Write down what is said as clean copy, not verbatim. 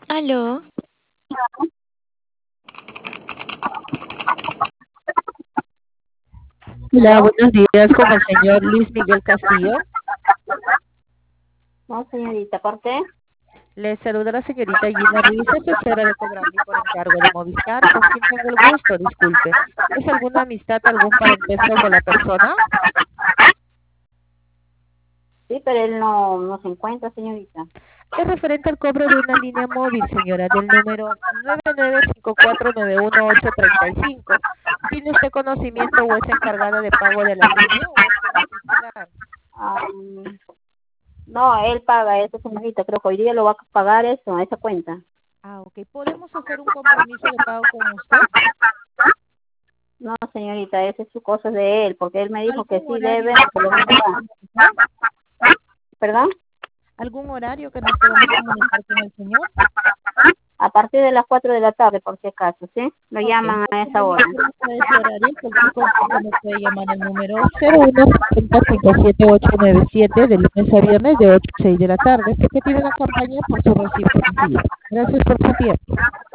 Aló, Hola, ¿Aló? buenos días con el señor Luis Miguel Castillo. No, señorita, ¿por qué? Le saluda la señorita Gina Ruiz, asesora de Cobrami por encargo de Movistar, con quien tengo el gusto, disculpe. ¿Es alguna amistad, algún parentesco con la persona? Sí, pero él no se encuentra, señorita. Es referente al cobro de una línea móvil, señora, del número 9954918835. ¿Tiene usted conocimiento o es encargada de pago de la línea o es como titular? Ah, no, él paga eso, señorita. Creo que hoy día lo va a pagar eso, esa cuenta. Ah, ok. ¿Podemos hacer un compromiso de pago con usted? No, señorita, esa es su cosa de él, porque él me dijo que ¿Algún sí debe, horario que que lo va nos a podamos pagar. comunicar? ¿Perdón? ¿Algún horario que nos podamos comunicar con el señor? A partir de las 4 de la tarde, por si acaso, ¿sí? Lo Ok, llaman nos a esa hora. comunicamos a ese horario. Cualquier consulta nos puede llamar al número 0170-57-897 de lunes a viernes de 8 a 6 de la tarde, porque tiene una campaña por su recibo sencillo. Gracias por su tiempo.